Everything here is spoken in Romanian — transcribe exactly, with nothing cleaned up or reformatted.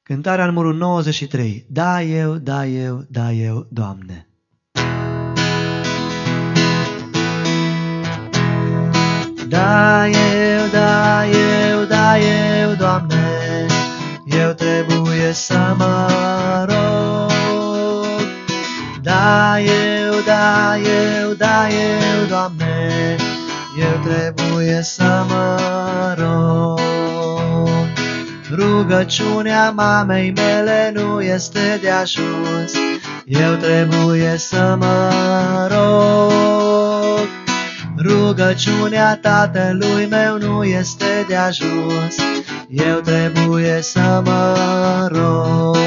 Cântarea numărul nouăzeci și trei. Da, eu, da, eu, da, eu, Doamne. Da, eu, da, eu, da, eu, Doamne, eu trebuie să mă rog. Da, eu, da, eu, da, eu, Doamne, eu trebuie să mă rog. Rugăciunea mamei mele nu este de ajuns, eu trebuie să mă rog. Rugăciunea tatălui meu nu este de ajuns, eu trebuie să mă rog.